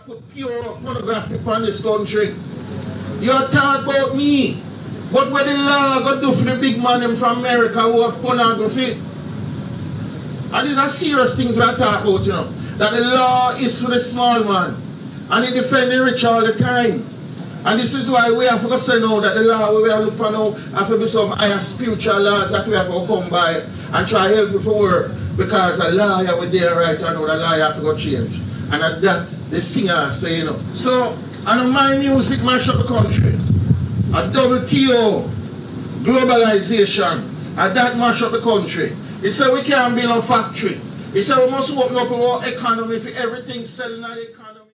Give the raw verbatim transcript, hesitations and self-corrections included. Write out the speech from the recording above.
put pure pornography on this country. You talk about me. But what the law going to do for the big man them from America who have pornography? And these are serious things we are talking about, you know. That the law is for the small man. And he defend the rich all the time. And this is why we have to say now that the law we have to look for now have to be some higher spiritual laws that we have to come by and try to help you for work. Because the law you are there right now, the law have to go change. And at that, the singer say, you know. So, and my music mash up the country. A W T O, globalization, and that mash up the country. He said we can't build a factory. He said we must open up our economy for everything selling in the economy.